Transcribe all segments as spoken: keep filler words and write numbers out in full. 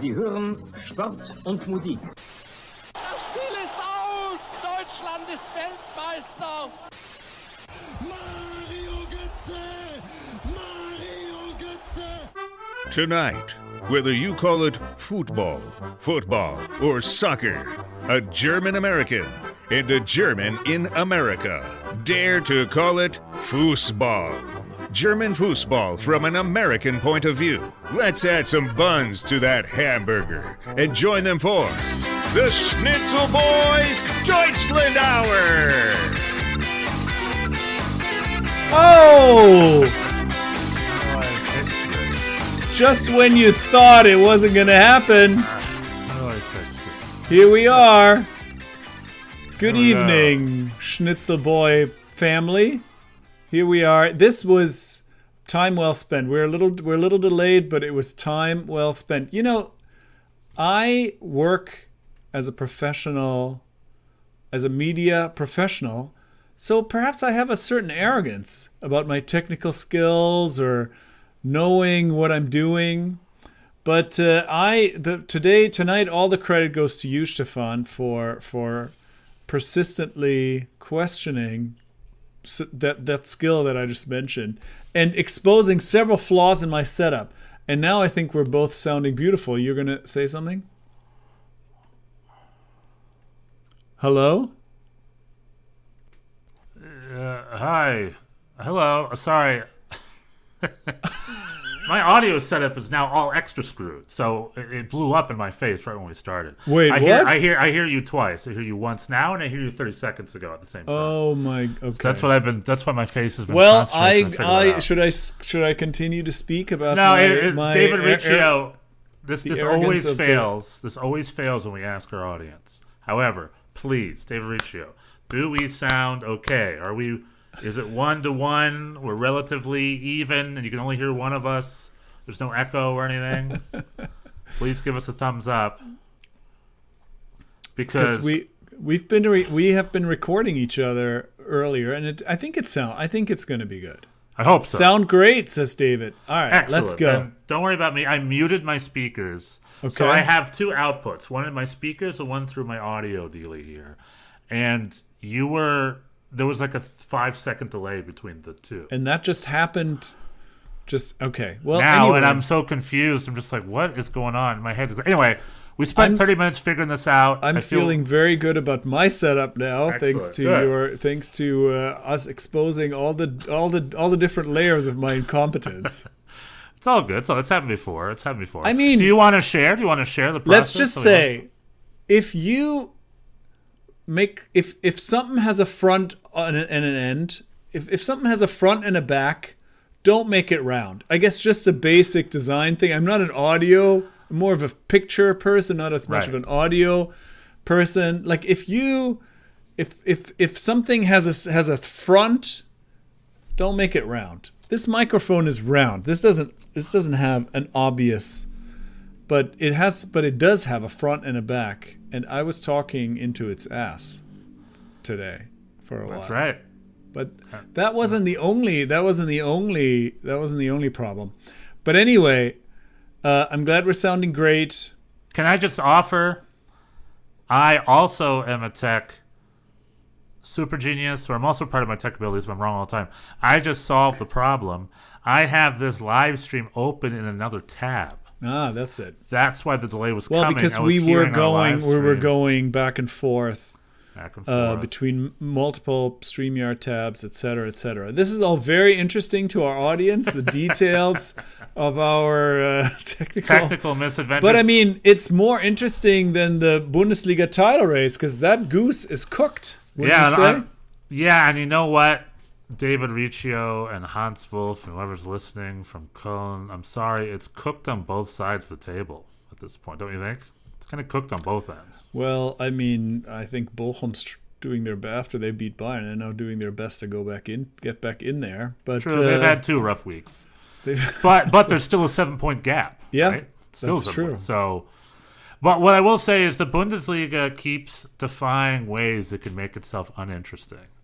Sie hören Sport und Musik. Das Spiel ist aus! Deutschland ist Weltmeister! Mario Götze! Mario Götze! Tonight, whether you call it football, football, or soccer, a German American and a German in America dare to call it Fußball. German foosball from an American point of view. Let's add some buns to that hamburger and join them for the Schnitzel Boys Deutschland Hour. Oh! Just when you thought it wasn't going to happen, here we are. Good evening, Schnitzel Boy family. Here we are. This was time well spent. We're a little we're a little delayed, but it was time well spent. You know, I work as a professional, as a media professional, so perhaps I have a certain arrogance about my technical skills or knowing what I'm doing. But uh, I the, today tonight all the credit goes to you, Stefan, for for persistently questioning So that that skill that I just mentioned and exposing several flaws in my setup. And now I think we're both sounding beautiful. You're going to say something? Hello? Uh, hi. Hello. Sorry. My audio setup is now all extra screwed, so it, it blew up in my face right when we started. Wait, I what? Hear, I hear I hear you twice. I hear you once now, and I hear you thirty seconds ago at the same time. Oh my! Okay. So that's what I've been. That's why my face has been. Well, I, I I should I should I continue to speak about no, my, it, it, my David ar- Riccio. ar- this the this arrogance always of the- fails. This always fails when we ask our audience. However, please, David Riccio, do we sound okay? Are we? Is it one to one? We're relatively even, and you can only hear one of us. There's no echo or anything. Please give us a thumbs up, because we we've been re- we have been recording each other earlier, and it, I think it sound I think it's going to be good. I hope so. Sound great, says David. All right, Excellent. let's go. And don't worry about me. I muted my speakers, Okay. so I have two outputs: one in my speakers and one through my audio dealie here. And you were there was like a five second delay between the two. And that just happened. Just okay. Well, now, anyway. and I'm so confused. I'm just like, what is going on? My head's anyway. We spent I'm- thirty minutes figuring this out. I'm I feel, feeling very good about my setup now, Excellent. thanks to Good. your, thanks to uh, us exposing all the, all the, all the different layers of my incompetence. It's all good. So it's happened before. It's happened before. I mean- do you want to share? Do you want to share the process? Let's just So we say, if you make, if if something has a front and an and an end, if if something has a front and a back, don't make it round. I guess just a basic design thing. I'm not an audio, I'm more of a picture person, not as much Right. of an audio person. Like if you, if if if something has a has a front, don't make it round. This microphone is round. This doesn't this doesn't have an obvious, but it has but it does have a front and a back. And I was talking into its ass today for a while. That's right. But that wasn't the only that wasn't the only that wasn't the only problem. But anyway, uh, I'm glad we're sounding great. Can I just offer? I also am a tech super genius, or I'm also part of my tech abilities, but I'm wrong all the time. I just solved the problem. I have this live stream open in another tab. Ah, that's it. That's why the delay was Well, coming. because I was we were hearing our going live we were stream going back and forth. back and Uh, forth. between multiple StreamYard tabs, et cetera, et cetera. This is all very interesting to our audience, the details of our uh, technical... Technical misadventures. But I mean, it's more interesting than the Bundesliga title race because that goose is cooked. Wouldn't yeah, you and say? I'm- yeah, and you know what? David Riccio and Hans Wolf and whoever's listening from Cologne, I'm sorry, it's cooked on both sides of the table at this point, don't you think? It's kind of cooked on both ends. Well, I mean, I think Bochum's tr- doing their best after they beat Bayern. They're now doing their best to go back in, get back in there. But True, uh, they've had two rough weeks. they've- But but there's still a seven point gap. Yeah, right? Still that's seven true. points. So, but what I will say is the Bundesliga keeps defying ways it can make itself uninteresting.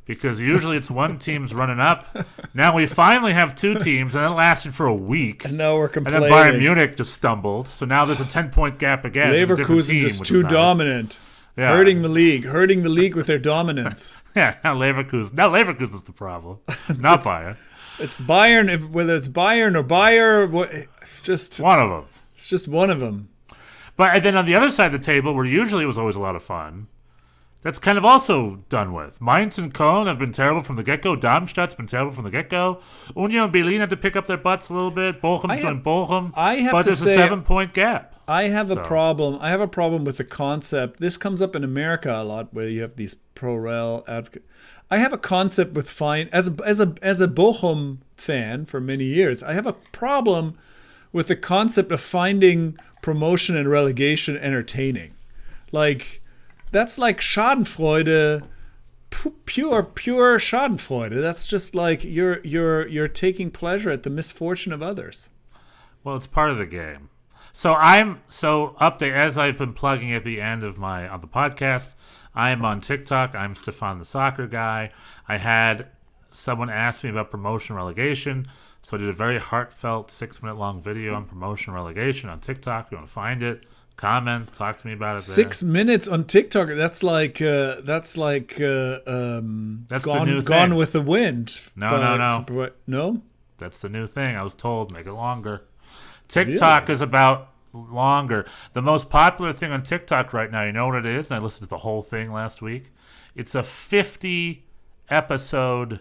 because usually it's one team's running up. Now we finally have two teams, and it lasted for a week. And now we're And complaining. then Bayern Munich just stumbled, so now there's a ten-point gap again. It's a different Leverkusen team, just which too is nice. dominant. Yeah. Hurting the league. Hurting the league with their dominance. Yeah, now Leverkusen. Now Leverkusen's the problem, not Bayern. It's Bayern, if, whether it's Bayern or Bayer, what, it's just One of them. it's just one of them. But and then on the other side of the table, where usually it was always a lot of fun, that's kind of also done with. Mainz and Köln have been terrible from the get-go. Darmstadt's been terrible from the get-go. Union Berlin had to pick up their butts a little bit. Bochum's I doing have- Bochum. I have but to there's say- a seven-point gap. I have a So. problem. I have a problem with the concept. This comes up in America a lot, where you have these pro-rel advocate. I have a concept with fine as a, as a as a Bochum fan for many years. I have a problem with the concept of finding promotion and relegation entertaining. Like that's like Schadenfreude, pu- pure pure Schadenfreude. That's just like you're you're you're taking pleasure at the misfortune of others. Well, it's part of the game. So I'm so update as I've been plugging at the end of my on the podcast. I am on TikTok. I'm Stefan the Soccer Guy. I had someone ask me about promotion relegation, so I did a very heartfelt six minute long video on promotion relegation on TikTok. If you want to find it, comment, talk to me about it. Six there. minutes on TikTok. That's like uh, that's like uh, um, That's the gone new gone thing. with the wind. No, But- no, no. but- no. That's the new thing. I was told make it longer. TikTok Really? is about longer. The most popular thing on TikTok right now, you know what it is? And I listened to the whole thing last week. It's a fifty episode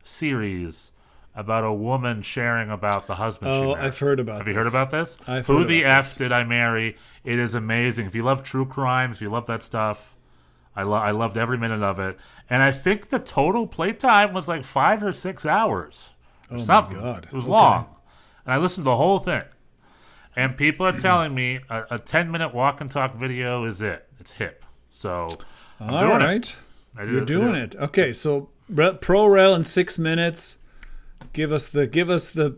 series about a woman sharing about the husband she Oh, married. I've heard about Have you this. heard about this? I've Who heard the about F this. did I marry? It is amazing. If you love true crime, if you love that stuff, I, lo- I loved every minute of it. And I think the total playtime was like five or six hours. Or Oh my something. God. It was Okay. long. And I listened to the whole thing. And people are telling me a, a ten minute walk and talk video is it. It's hip. So I'm All doing it. right, I did you're I doing did it. Okay, so re- pro rel in six minutes. Give us the give us the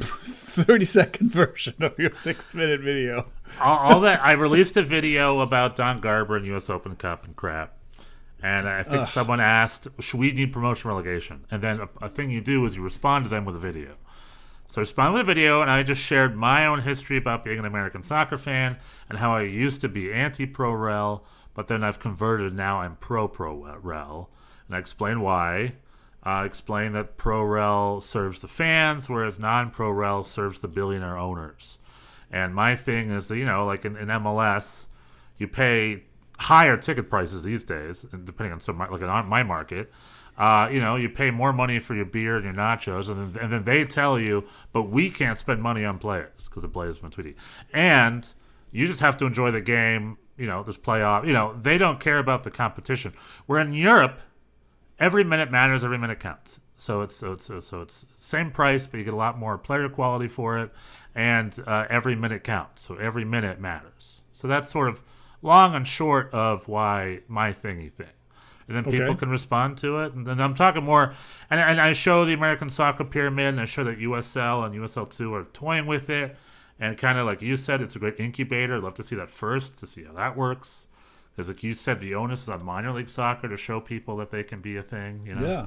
thirty second version of your six minute video. all, all that I released a video about Don Garber and U S Open Cup and crap. And I think Ugh. someone asked, should we need promotion relegation? And then a, a thing you do is you respond to them with a video. So I responded with a video, and I just shared my own history about being an American soccer fan and how I used to be anti-pro-rel, but then I've converted, now I'm pro-pro-rel. And I explained why. I explained that pro-rel serves the fans, whereas non-pro-rel serves the billionaire owners. And my thing is that, you know, like in, in M L S, you pay higher ticket prices these days, depending on some, like on my market. Uh, you know, you pay more money for your beer and your nachos, and then, and then they tell you, but we can't spend money on players because the players been tweety. And you just have to enjoy the game. You know, there's playoff. You know, they don't care about the competition. Where in Europe, every minute matters, every minute counts. So it's so it's so it's same price, but you get a lot more player quality for it, and uh, every minute counts. So every minute matters. So that's sort of long and short of why my thingy thing. And then people Okay. can respond to it. And then I'm talking more, and, and I show the American Soccer Pyramid, and I show that U S L and U S L two are toying with it. And kind of like you said, it's a great incubator. I'd love to see that first, to see how that works. Because like you said, the onus is on minor league soccer to show people that they can be a thing, you know? Yeah,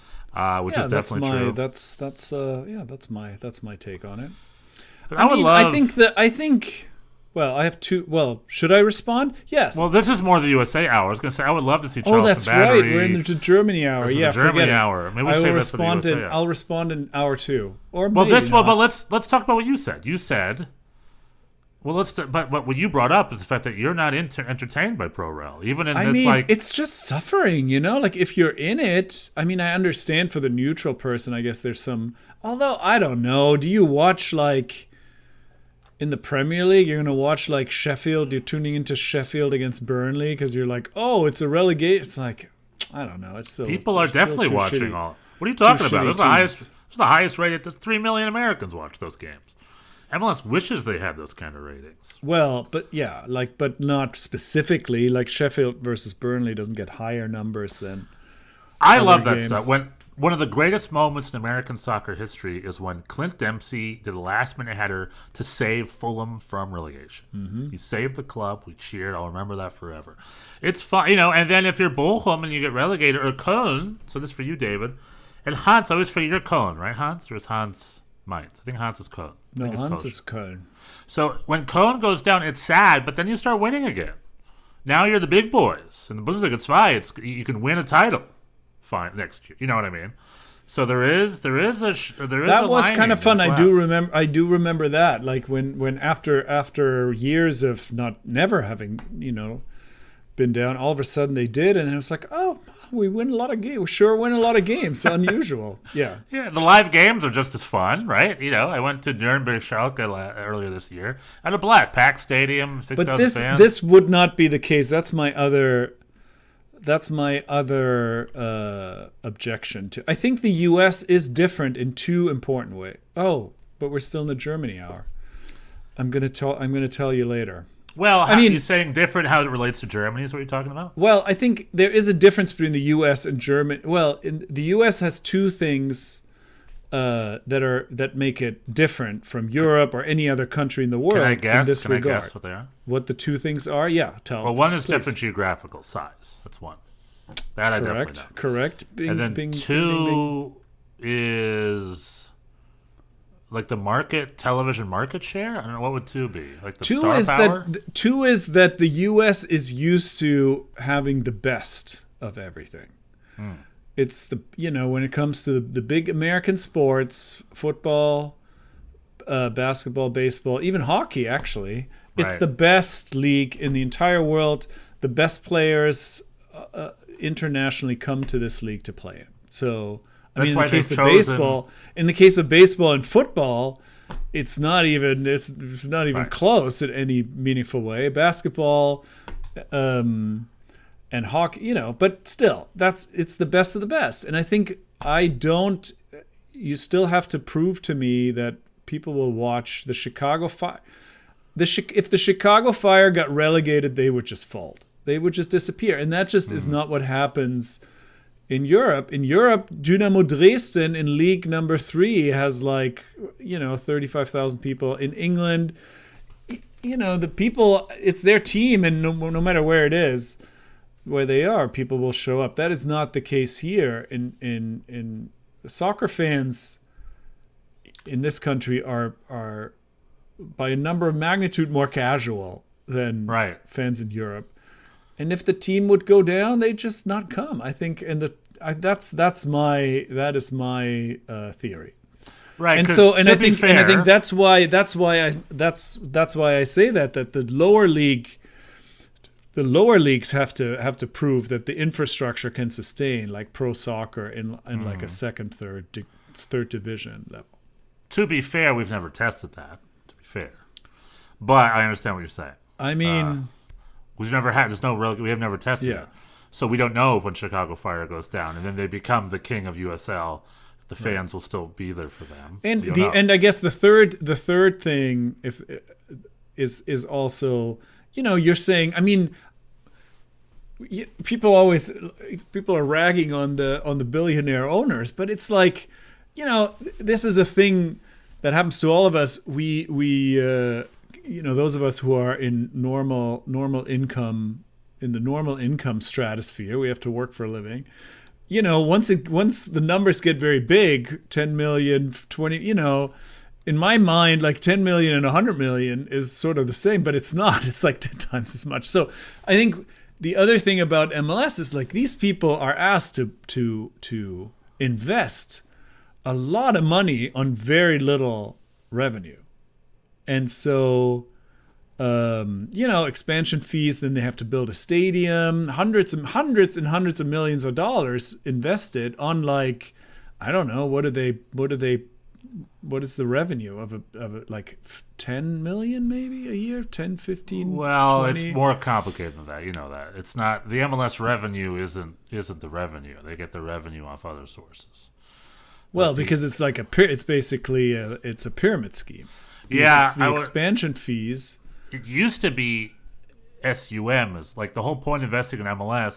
Uh, which yeah, is that's definitely my true. that's that's uh yeah that's my that's my take on it. But I, would mean, love... I think that I think. Well, I have two. Well, should I respond? Yes. Well, this is more the U S A hour. I was going to say, I would love to see Charleston oh, that's Battery. right. We're in the Germany hour. This is Yeah, the Germany forget it. hour. Maybe we'll I save will that for the respond U S A in. hour. I'll respond in hour two, or Well, maybe this well, not. but let's let's talk about what you said. You said, well, let's. But, but what you brought up is the fact that you're not inter- entertained by pro rel, even in I this mean, like. it's just suffering, you know? Like, if you're in it, I mean, I understand for the neutral person, I guess there's some. Although, I don't know. Do you watch, like, in the Premier League, you're going to watch, like, Sheffield? You're tuning into Sheffield against Burnley because you're like, oh, it's a relegation. It's like, I don't know. It's still. people they're are still definitely too watching shitty. all. What are you talking Two about? shitty This is the highest. teams. This is the highest rated. Three million Americans watch those games. M L S wishes they had those kind of ratings. Well, but yeah, like, but not specifically. Like, Sheffield versus Burnley doesn't get higher numbers than. I Other love that games. stuff. When one of the greatest moments in American soccer history is when Clint Dempsey did a last-minute header to save Fulham from relegation. Mm-hmm. He saved the club. We cheered. I'll remember that forever. It's fun, you know. And then if you're Bochum and you get relegated, or Köln, so this is for you, David, and Hans. I always for you're Köln, right, Hans? Or is Hans Mainz? I think Hans is Köln. No, Hans Hans is Köln. So when Köln goes down, it's sad, but then you start winning again. Now you're the big boys, and the Bundesliga. It's fine. It's you can win a title. Fine next year, you know what I mean. So there is, there is a, there is. That a was kind of fun. I do collapse. remember. I do remember that. Like when, when after after years of not never having, you know, been down, all of a sudden they did, and it was like, oh, we win a lot of games. We sure win a lot of games. Unusual. Yeah. Yeah, the live games are just as fun, right? You know, I went to Nuremberg Schalke earlier this year. I had a blast. Packed stadium, six thousand But this fans. this would not be the case. That's my other. That's my other uh, objection to. I think the U S is different in two important ways. Oh, but we're still in the Germany hour. I'm gonna tell. I'm gonna tell you later. Well, I how, mean- you're saying different how it relates to Germany is what you're talking about? Well, I think there is a difference between the U S and Germany. Well, in, the U S has two things uh, that are that make it different from Europe or any other country in the world. Can I guess? In this Can regard. I guess what they are? What the two things are? Yeah, tell. Well, one is please. different geographical size. That's one. That I definitely Correct. know. Correct. Bing, And then bing, bing, two bing, bing. is like the market television market share. I don't know what would two be. Like the Two star is power. that th- two is that the U S is used to having the best of everything. Hmm. It's the you know when it comes to the, the big American sports, football, uh, basketball, baseball, even hockey. Actually, it's Right. the best league in the entire world. The best players uh, internationally come to this league to play it. So. I That's mean, in why the case they've of chosen- baseball, in the case of baseball and football, it's not even it's, it's not even Right. close in any meaningful way. Basketball, um, and hockey, you know, but still, that's it's the best of the best. And I think I don't. You still have to prove to me that people will watch the Chicago Fire. The Chi- if the Chicago Fire got relegated, they would just fold. They would just disappear, and that just Mm-hmm. is not what happens. In Europe, in Europe, Dynamo Dresden in league number three has like, you know, thirty-five thousand people. In England, y- you know, the people, it's their team, and no, no matter where it is, where they are, people will show up. That is not the case here. In in in soccer fans in this country are are by a number of magnitude more casual than Right. fans in Europe. And if the team would go down, they'd just not come. I think, and the I, that's that's my that is my uh, theory. Right. And 'cause so, and to I be think, and I fair- think that's why that's why I that's that's why I say that that the lower league, the lower leagues have to have to prove that the infrastructure can sustain like pro soccer in in like Mm. a second, third, di- third division level. To be fair, we've never tested that. To be fair, but I understand what you're saying. I mean, We've never had. There's no real. We have never tested Yeah. it, so we don't know when Chicago Fire goes down, and then they become the king of U S L. The fans will still be there for them. and We don't the know. and I guess the third the third thing if is is also, you know, you're saying, I mean, y- people always people are ragging on the on the billionaire owners, but it's like, you know, this is a thing that happens to all of us. We we uh, you know, those of us who are in normal normal income in the normal income stratosphere, we have to work for a living. You know, once it once the numbers get very big, ten million, twenty, you know, in my mind, like ten million and one hundred million is sort of the same, but it's not. It's like ten times as much. So I think the other thing about M L S is like these people are asked to to to invest a lot of money on very little revenue. And so, um, you know, expansion fees, then they have to build a stadium, hundreds and hundreds and hundreds of millions of dollars invested on like, I don't know, what do they, what do they, what is the revenue of a, of a, like ten million maybe a year, ten, fifteen, Well, twenty? it's more complicated than that. You know that. It's not the M L S revenue isn't isn't the revenue. They get the revenue off other sources. Well, because it's like a, py- it's basically a, it's a pyramid scheme. Because Yeah, it's the I would- expansion fees. It used to be S U M is like the whole point of investing in M L S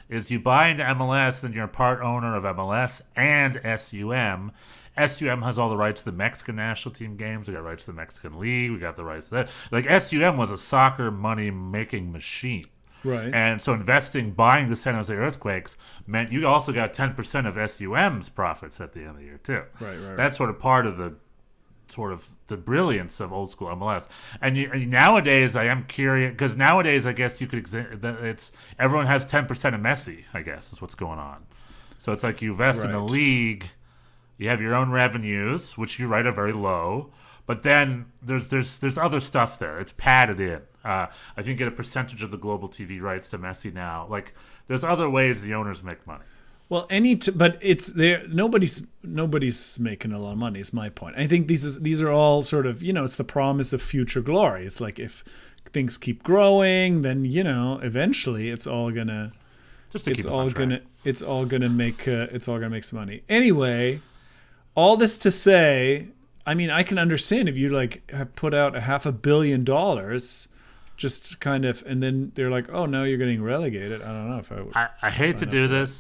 is you buy into M L S, then you're a part owner of M L S and S U M. S U M has all the rights to the Mexican national team games. We got rights to the Mexican League. We got the rights to that. Like, S U M was a soccer money-making machine. Right. And so investing, buying the San Jose Earthquakes meant you also got ten percent of S U M's profits at the end of the year, too. Right, right, right. That's sort of part of the sort of the brilliance of old school M L S. And, you, and nowadays, I am curious, because nowadays, I guess you could, exa- it's everyone has ten percent of Messi, I guess, is what's going on. So it's like you invest in the Right. league, you have your own revenues, which you write are very low, but then there's there's there's other stuff there. It's padded in. Uh, I think you get a percentage of the global T V rights to Messi now. Like, there's other ways the owners make money. Well, any, t- but it's there. Nobody's nobody's making a lot of money. Is my point. I think these is these are all sort of, you know, it's the promise of future glory. It's like if things keep growing, then, you know, eventually it's all gonna Just to it's keep us all on track. gonna it's all gonna make uh, it's all gonna make some money. Anyway, all this to say, I mean, I can understand if you like have put out a half a billion dollars, just kind of, and then they're like, oh, now you're getting relegated. I don't know if I would. I, I hate to sign up do for this.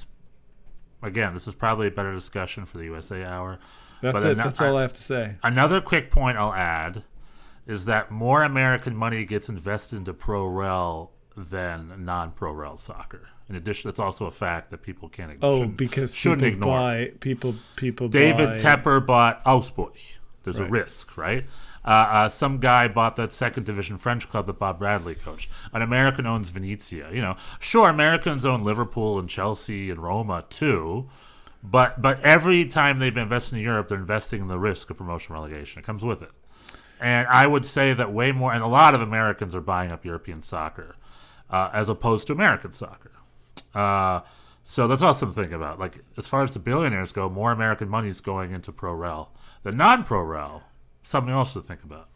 Again, this is probably a better discussion for the U S A Hour. That's But it. ano- That's all I have to say. Another quick point I'll add is that more American money gets invested into pro-rel than non-pro-rel soccer. In addition, it's also a fact that people can't Oh, shouldn't- because shouldn't people ignore. buy people people David buy, Tepper bought Augsburg. There's Right. a risk, right? Uh, uh, some guy bought that second division French club that Bob Bradley coached. An American owns Venezia. You know, sure, Americans own Liverpool and Chelsea and Roma too, but but every time they've been investing in Europe, they're investing in the risk of promotion relegation. It comes with it. And I would say that way more, and a lot of Americans are buying up European soccer uh, as opposed to American soccer. Uh, so that's also something to think about. Like, as far as the billionaires go, more American money is going into pro-rel than non-pro-rel. Something else to think about.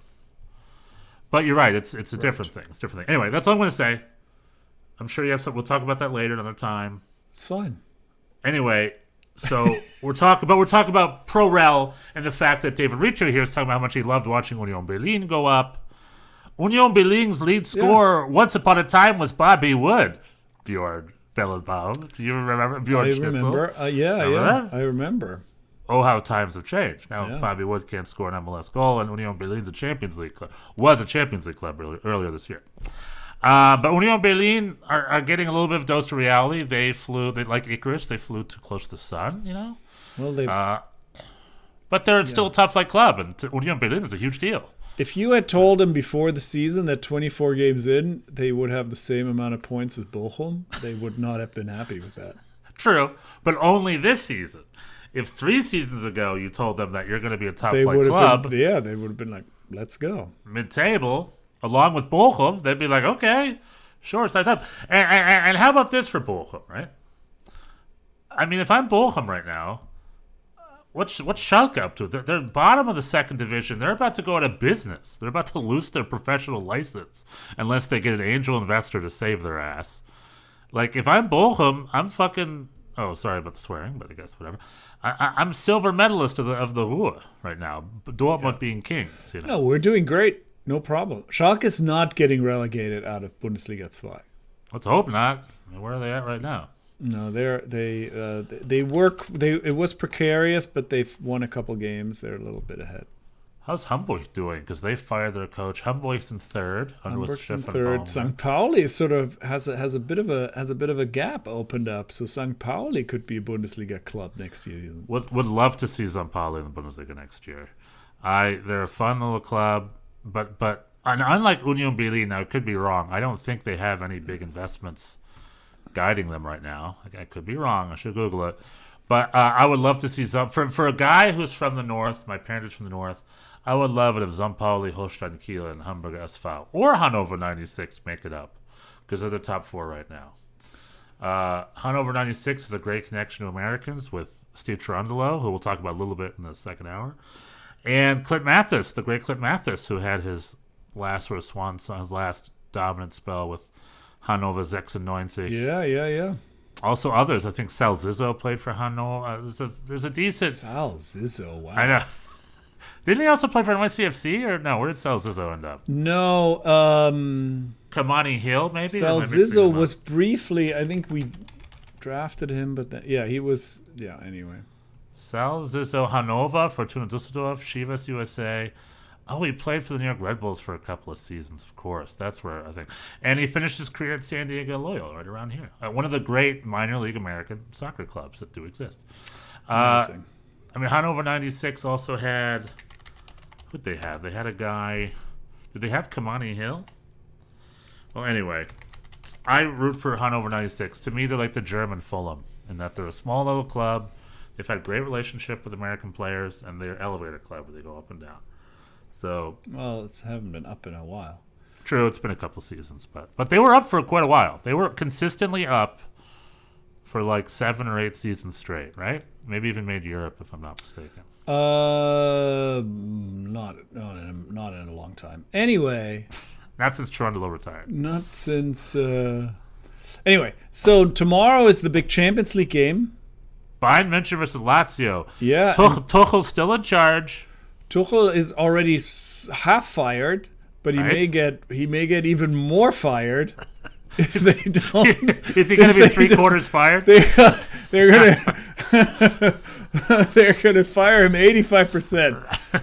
But you're right. It's it's a different thing. It's a different thing. Anyway, that's all I'm going to say. I'm sure you have some. We'll talk about that later another time. It's fine. Anyway, so we're talking, but we're talking about pro-rel and the fact that David Riccio here is talking about how much he loved watching Union Berlin go up. Union Berlin's lead scorer once upon a time was Bobby Wood. Bjorn Bellenbaum. Do you remember Bjorn I Schnitzel? remember. Uh, yeah, Remember yeah. that? I remember. Oh, how times have changed. Now Yeah. Bobby Wood can't score an M L S goal, and Union Berlin's a Champions League club. Was a Champions League club earlier, earlier this year. Uh, but Union Berlin are, are getting a little bit of dose to reality. They flew, they like Icarus, they flew too close to the sun, you know? Well, they. Uh, but they're still a top flight club, and to Union Berlin is a huge deal. if you had told them before the season that twenty-four games in they would have the same amount of points as Bochum, they would not have been happy with that. True, but only this season. If three seasons ago you told them that you're going to be a top They flight would club, have been. Yeah, they would have been like, "Let's go." mid-table, along with Bochum, they'd be like, okay, sure, size up. And, and, and how about this for Bochum, right? I mean, if I'm Bochum right now, what's what's Schalke up to? They're, they're bottom of the second division. They're about to go out of business. They're about to lose their professional license unless they get an angel investor to save their ass. Like, if I'm Bochum, I'm fucking... Oh, sorry about the swearing, but I guess whatever. I, I, I'm silver medalist of the of the Ruhr right now. Dortmund yeah. being kings, you know. No, we're doing great. No problem. Schalke is not getting relegated out of Bundesliga two. Let's hope not. I mean, where are they at right now? No, they're they uh, they work. They it was precarious, but they've won a couple games. They're a little bit ahead. How's Hamburg doing? Because they fired their coach. Hamburg's in third. Hamburg's in third. Sankt Pauli sort of has a, has a bit of a has a bit of a gap opened up. So Sankt Pauli could be a Bundesliga club next year. Would would love to see Sankt Pauli in the Bundesliga next year. I they're a fun little club, but but and unlike Union Berlin, now I could be wrong. I don't think they have any big investments guiding them right now. I could be wrong. I should Google it. But uh, I would love to see some for for a guy who's from the north. My parents are from the north. I would love it if Sankt Pauli, Holstein Kiel, and Hamburg S V or Hannover ninety-six make it up, because they're the top four right now. Uh, Hannover ninety-six has a great connection to Americans with Steve Cherundolo, who we'll talk about a little bit in the second hour, and Clint Mathis, the great Clint Mathis, who had his last sort of swan song, his last dominant spell with Hannover sechsundneunzig. Yeah, yeah, yeah. Also others. I think Sal Zizzo played for Hannover. Uh, there's, a, there's a decent... Sal Zizzo, wow. I know. Didn't he also play for N Y C F C? Or no, where did Sal Zizzo end up? No, um... Kamani Hill, maybe? Sal Zizzo was briefly, I think we... drafted him, but then, yeah, he was. Yeah, anyway. Sal Zizzo, Hannover, Fortuna Düsseldorf, Chivas U S A. Oh, he played for the New York Red Bulls for a couple of seasons, of course. That's where I think. And he finished his career at San Diego Loyal, right around here. Uh, one of the great minor league American soccer clubs that do exist. Uh, I mean, Hannover ninety-six also had. Who'd they have? They had a guy. Did they have Kamani Hill? Well, anyway, I root for Hannover ninety-six. To me, they're like the German Fulham in that they're a small little club. They've had great relationship with American players, and they're elevator club where they go up and down. So, well, it's haven't been up in a while. True, it's been a couple seasons, but but they were up for quite a while. They were consistently up for like seven or eight seasons straight, right? Maybe even made Europe, if I'm not mistaken. Uh, not not in a, not in a long time. Anyway, not since Trundle retired. Not since. Uh... Anyway, so tomorrow is the big Champions League game. Bayern München versus Lazio. Yeah, Tuch- Tuchel's still in charge. Tuchel is already half fired, but he right. may get he may get even more fired if they don't. Is he going to be three quarters fired? They, uh, they're gonna they're gonna fire him eighty-five percent.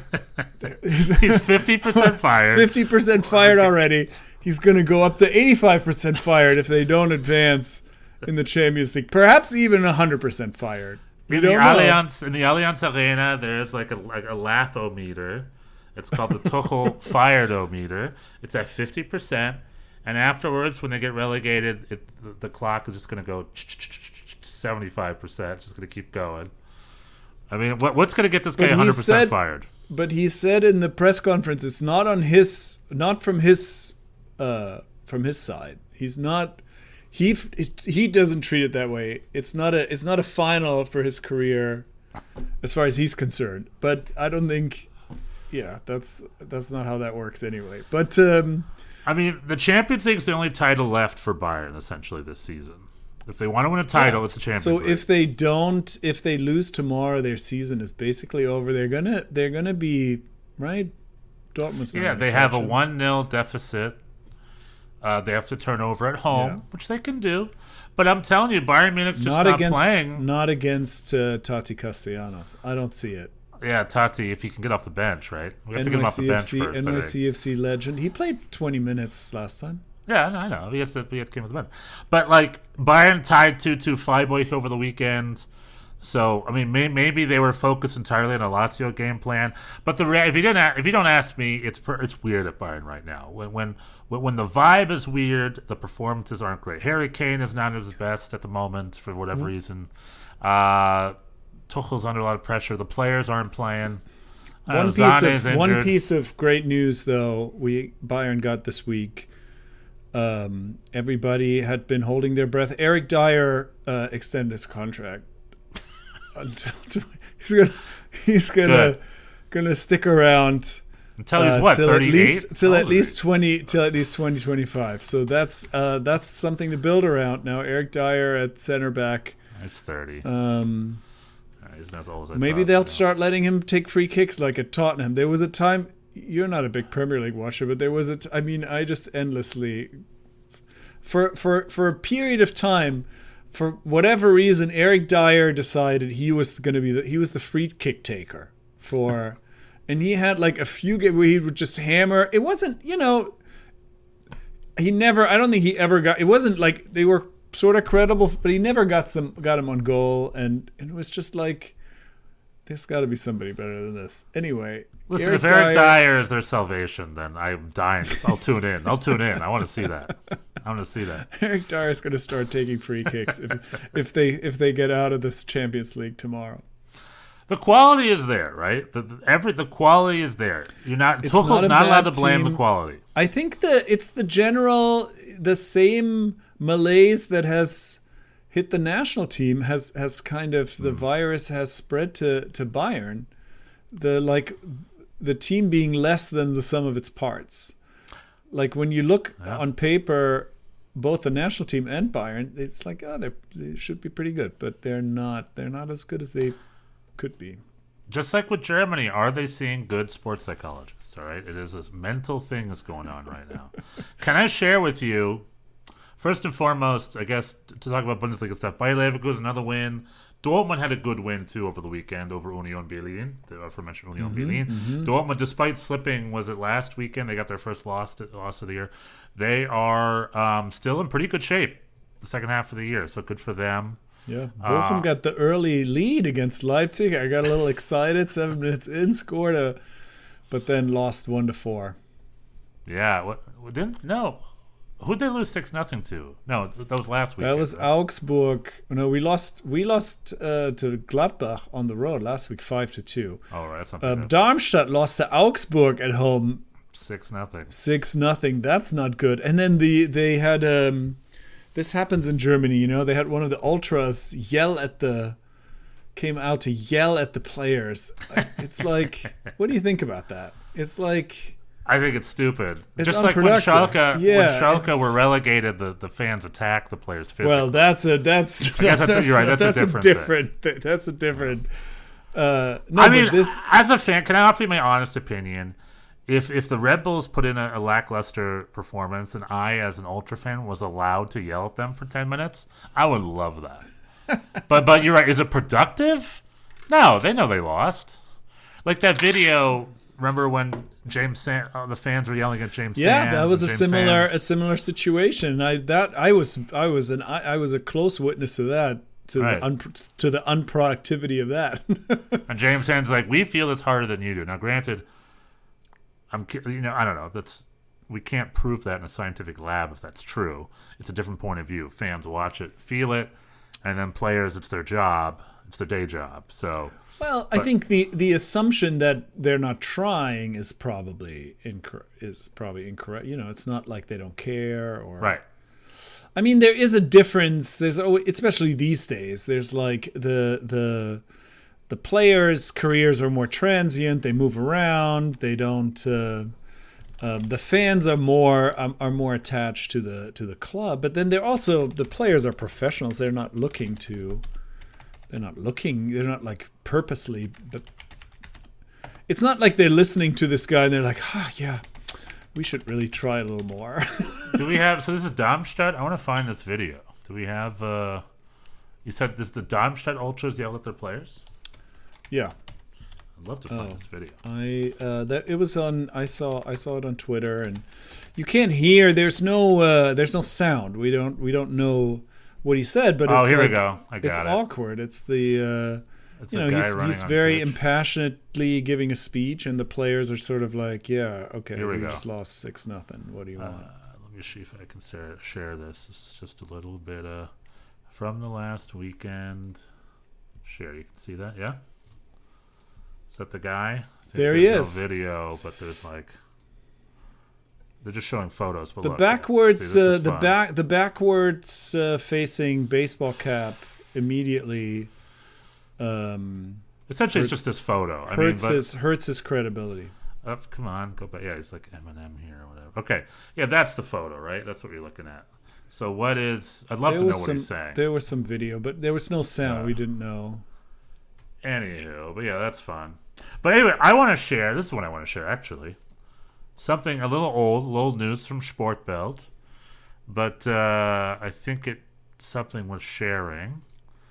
He's fifty percent fired. Fifty percent fired already. He's gonna go up to eighty-five percent fired if they don't advance in the Champions League. Perhaps even one hundred percent fired. We in, don't the know. Allianz, in the Allianz Arena, there's like a like a Lathometer. It's called the Tuchel Firedometer. It's at fifty percent. And afterwards, when they get relegated, it, the, the clock is just going to go to seventy-five percent. It's just going to keep going. I mean, what, what's going to get this guy one hundred percent said, fired? But he said in the press conference, it's not on his, not from his, uh, from his side. He's not. He he doesn't treat it that way. It's not a it's not a final for his career, as far as he's concerned. But I don't think, yeah, that's that's not how that works anyway. But um, I mean, the Champions League is the only title left for Bayern essentially this season. If they want to win a title, yeah. it's the Champions so League. So if they don't, if they lose tomorrow, their season is basically over. They're gonna they're gonna be right. Dortmund's not yeah, they have a one nil deficit. Uh, they have to turn over at home, yeah. which they can do. But I'm telling you, Bayern Munich's just not, not against, playing. Not against uh, Tati Castellanos. I don't see it. Yeah, Tati, if he can get off the bench, right? We have to get him off the bench first. N Y C F C legend. He played twenty minutes last time. Yeah, I know. He has to, he has to come off the bench. But, like, Bayern tied two to Freiburg over the weekend. So, I mean, may, maybe they were focused entirely on a Lazio game plan. But the if you didn't, if you don't ask me, it's it's weird at Bayern right now. When when when the vibe is weird, the performances aren't great. Harry Kane is not at his best at the moment for whatever mm-hmm. reason. Uh, Tuchel's under a lot of pressure. The players aren't playing. One know, piece Zane's of one piece of great news though, we Bayern got this week. Um, everybody had been holding their breath. Eric Dyer uh, extended his contract. Until he's gonna he's gonna Good. gonna stick around until he's uh, what till thirty-eight at least till at least twenty till at least twenty twenty-five. So that's uh, that's something to build around. Now Eric Dyer at center back. He's thirty. Um, he's not as old as I maybe thought, they'll yeah. start letting him take free kicks like at Tottenham. There was a time. You're not a big Premier League watcher, but there was a. T- I mean, I just endlessly for for for a period of time. For whatever reason, Eric Dyer decided he was going to be the, he was the free kick taker for, and he had like a few games where he would just hammer. It wasn't, you know, he never. I don't think he ever got. It wasn't like they were sort of credible, but he never got some got him on goal, and, and it was just like, there's got to be somebody better than this. Anyway, listen, Eric if Eric Dyer, Dyer is their salvation, then I'm dying. I'll tune in. I'll tune in. I want to see that. I want to see that. Eric Dyer is going to start taking free kicks if if they if they get out of this Champions League tomorrow. The quality is there, right? The, the every the quality is there. You're not it's Tuchel's not, not allowed to blame team. the quality. I think that it's the general the same malaise that has hit the national team has has kind of the mm. virus has spread to to Bayern. The like the team being less than the sum of its parts. Like when you look yeah. on paper, both the national team and Bayern, it's like, oh, they they should be pretty good, but they're not. They're not as good as they could be. Just like with Germany, are they seeing good sports psychologists? All right, it is this mental thing that's going on right now. Can I share with you first and foremost, I guess, to talk about Bundesliga stuff, Bayer Leverkusen, another win. Dortmund had a good win, too, over the weekend over Union Berlin, the aforementioned Union Mm-hmm, Berlin. mm-hmm. Dortmund, despite slipping, was it last weekend? They got their first loss, to, loss of the year. They are um, still in pretty good shape the second half of the year, so good for them. Yeah, Bochum uh, got the early lead against Leipzig. I got a little excited, seven minutes in, scored a, but then lost one to four. Yeah, what didn't no. Who'd they lose six nothing to? No, that was last week. That was right? Augsburg. No, we lost. We lost uh, to Gladbach on the road last week, five to two. Oh, right, that's not uh, good. Darmstadt lost to Augsburg at home, six nothing. Six nothing. That's not good. And then the they had. Um, this happens in Germany, you know. They had one of the ultras yell at the. Came out to yell at the players. It's like, what do you think about that? It's like. I think it's stupid. It's Just like when Schalke, yeah, when Schalke were relegated, the, the fans attack the players physically. Well, that's a that's I guess that's, that's you're right. That's, that's a different. A different thing. That's a different. Uh, no, I mean, but this as a fan, can I offer you my honest opinion? If if the Red Bulls put in a, a lackluster performance, and I, as an ultra fan, was allowed to yell at them for ten minutes, I would love that. but but you're right. Is it productive? No, they know they lost. Like that video. Remember when James San- uh, the fans were yelling at James? Yeah, Sands that was a James similar Sands. a similar situation. I that I was I was an I, I was a close witness to that to right. the un, to the unproductivity of that. And James Sands like, we feel this harder than you do. Now, granted, I'm you know I don't know. That's we can't prove that in a scientific lab if that's true. It's a different point of view. Fans watch it, feel it, and then players, it's their job. It's their day job. So. Well, but, I think the, the assumption that they're not trying is probably incor- is probably incorrect. You know, it's not like they don't care or right. I mean, there is a difference. There's always, especially these days. There's like the the the players' careers are more transient. They move around. They don't. Uh, um, the fans are more um, are more attached to the to the club. But then they're also the players are professionals. They're not looking to. They're not looking, they're not like purposely, but it's not like they're listening to this guy and they're like, ah, oh, yeah, we should really try a little more. Do we have, so this is Darmstadt? I want to find this video. Do we have, uh, you said this the Darmstadt Ultras yell at their players? Yeah. I'd love to find oh, this video. I, uh, that it was on, I saw, I saw it on Twitter and you can't hear, there's no, uh, there's no sound. We don't, we don't know what he said, but oh, it's here like, we go. I got it's it. awkward. It's the uh, it's you know he's he's very pitch. impassionately giving a speech, and the players are sort of like, yeah, okay, here we, we go. just lost six nothing. What do you uh, want? Let me see if I can share, share this. This is just a little bit uh, from the last weekend. Share. You can see that, yeah. Is that the guy? There he is. No video, but there's like. They're just showing photos. But the look, backwards, see, uh, the fun. back, the backwards uh, facing baseball cap immediately. Um, Essentially, hurts, it's just this photo. I hurts mean, but, his hurts his credibility. Uh, come on, go back. Yeah, he's like Eminem here or whatever. Okay, yeah, that's the photo, right? That's what you're looking at. So what is? I'd love there to know was what some, he's saying. There was some video, but there was no sound. Yeah. We didn't know. Anywho, but yeah, that's fun. But anyway, I want to share. This is what I want to share, actually. Something a little old, a little news from Sportbild, but uh, I think it's something worth sharing.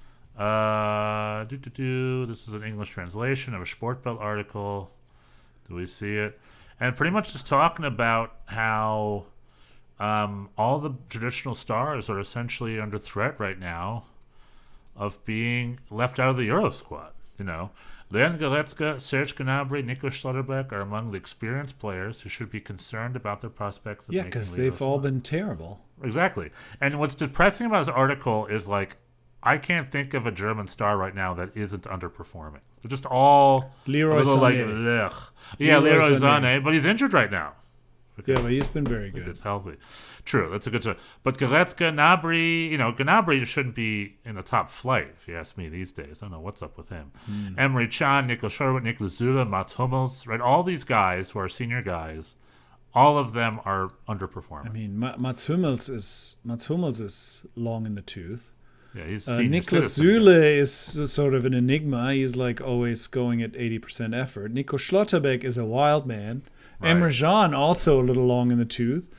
Uh, do do do. This is an English translation of a Sportbild article. Do we see it? And pretty much just talking about how um, all the traditional stars are essentially under threat right now of being left out of the Euro squad. You know. Leon Goretzka, Serge Gnabry, Nico Schlotterbeck are among the experienced players who should be concerned about their prospects of Yeah, making because the Euro they've all squad. been terrible. Exactly. And what's depressing about this article is, like, I can't think of a German star right now that isn't underperforming. They're just all Leroy a little like, Sané. ugh. Yeah, Leroy Leroy Sané. Sané, but he's injured right now. Yeah, but he's been very good. It's healthy. True, that's a good choice. But Goretzka, Gnabry, you know, Gnabry shouldn't be in the top flight, if you ask me, these days. I don't know what's up with him. Mm. Emre Can, Nico Schlotterbeck, Niklas Süle, Mats Hummels, right? All these guys who are senior guys, all of them are underperforming. I mean, Ma- Mats Hummels is Mats Hummels is long in the tooth. Yeah, he's uh, senior Niklas citizen. Süle is sort of an enigma. He's like always going at eighty percent effort. Nico Schlotterbeck is a wild man. Right. Emre Can also a little long in the tooth.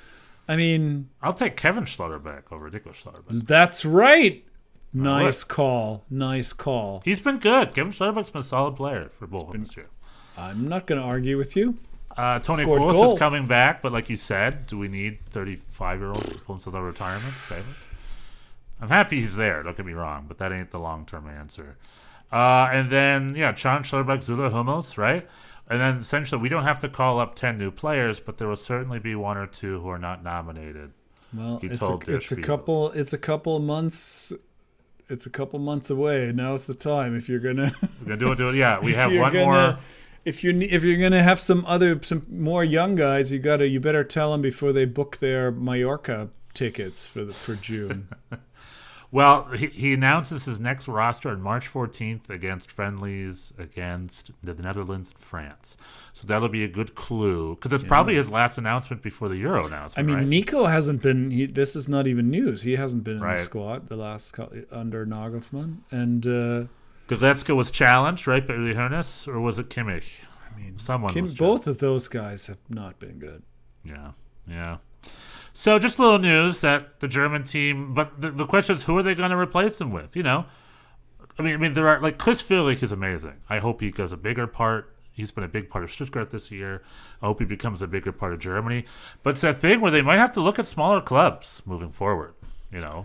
I mean, I'll take Kevin Schlotterbeck over Nico Schlotterbeck. that's right. Well, Nice what? call. Nice call. He's been good. Kevin Schlotterbeck's been a solid player for Bochum this year. I'm not going to argue with you. Uh, Tony Scored Kroos goals. is coming back, but like you said, do we need thirty-five-year-olds to pull themselves out of retirement? Save it? I'm happy he's there, don't get me wrong, but that ain't the long-term answer. Uh, and then, yeah, Can Schlotterbeck, Zula Hummels, right? And then essentially we don't have to call up ten new players, but there will certainly be one or two who are not nominated. Well, You it's a, told Der it's a Spiegel. couple it's a couple months it's a couple months away. Now's the time if you're going to We're going to do it, do it. Yeah, we if have you're one gonna, more. If you if you're gonna have some other some more young guys, you gotta you better tell them before they book their Mallorca tickets for the for June. Well, he, he announces his next roster on March fourteenth against friendlies against the Netherlands and France. So that'll be a good clue because it's probably his last announcement before the Euro announcement. I mean, right? Nico hasn't been. He, this is not even news. He hasn't been in Right. the squad the last co- under Nagelsmann, and uh, Goretzka was challenged, right, by Uli Hoeneß, or was it Kimmich? I mean, Someone Kim, was both of those guys have not been good. Yeah, yeah. So just a little news that the German team, but the, the question is, who are they going to replace him with? You know, I mean, I mean, there are like Chris Führlich is amazing. I hope he does a bigger part. He's been a big part of Stuttgart this year. I hope he becomes a bigger part of Germany. But it's that thing where they might have to look at smaller clubs moving forward. You know,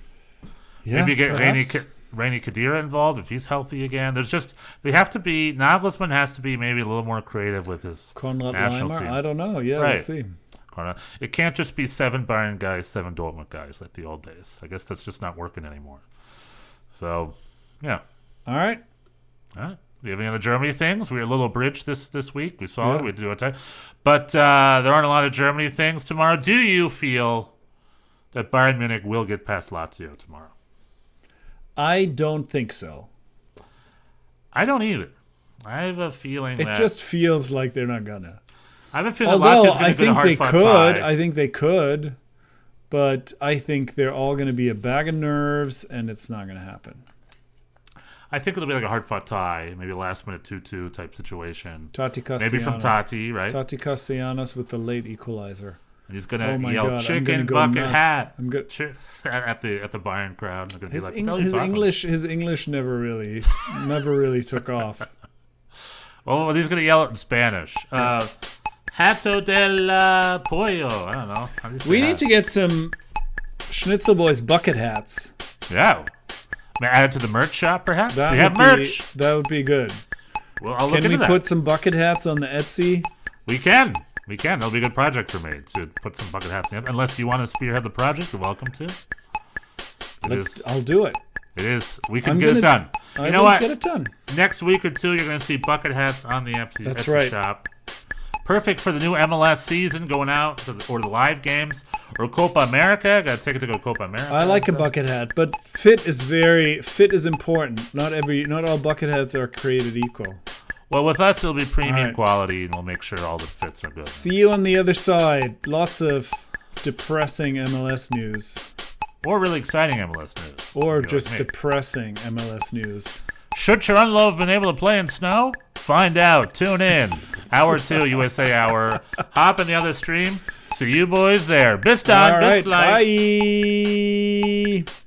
Yeah, maybe get Rainy perhaps. Rainy Khedira involved if he's healthy again. There's just they have to be Nagelsmann has to be maybe a little more creative with his Konrad national Leimer. team. I don't know. Yeah, Right. we'll see. It can't just be seven Bayern guys, seven Dortmund guys like the old days. I guess that's just not working anymore. So, yeah. All right. All right. Do you have any other Germany things? We had a little bridge this, this week. We saw Yeah. it. We had to do it. But uh, there aren't a lot of Germany things tomorrow. Do you feel that Bayern Munich will get past Lazio tomorrow? I don't think so. I don't either. I have a feeling It that just feels like they're not gonna. I have a feeling that Although Lazio's going I to get a think they hard-fought could, tie. I think they could, but I think they're all going to be a bag of nerves, and it's not going to happen. I think it'll be like a hard-fought tie, maybe a last-minute two-two type situation. Tati Castellanos. Maybe from Tati, right? Tati Castellanos with the late equalizer. And he's gonna Oh my yell God, I'm chicken gonna go bucket nuts. hat I'm good. Chi- at the at the Bayern crowd. They're gonna His, be like, Eng- "What the his hell are you talking English, his English never really, never really took off. about?" Well, he's gonna yell it in Spanish. Uh, Hato del uh, pollo. I don't know. How do you say We that? need to get some Schnitzel Boys bucket hats. Yeah. May I add it to the merch shop, perhaps? That we would have be, merch. That would be good. Well, I'll look Can we into that. put some bucket hats on the Etsy? We can. We can. That'll be a good project for me to put some bucket hats in. Unless you want to spearhead the project, you're welcome to. It Let's. is- I'll do it. It is. We can I'm get it gonna- done. I You know will what? Get it done. Next week or two, you're going to see bucket hats on the Etsy, That's Etsy right. shop. Perfect for the new M L S season going out to the, or the live games or Copa America. Got a ticket to go to Copa America. I like a bucket hat, but fit is very fit is important. Not every, not all bucket hats are created equal. Well, with us, it'll be premium All right. quality, and we'll make sure all the fits are good. See you on the other side. Lots of depressing M L S news, Or really exciting M L S news. or If you're just like me. depressing M L S news. Should Cherundolo have been able to play in snow? Find out. Tune in. Hour two, U S A Hour. Hop in the other stream. See you boys there. Bis dann. All Bis right, gleich. bye.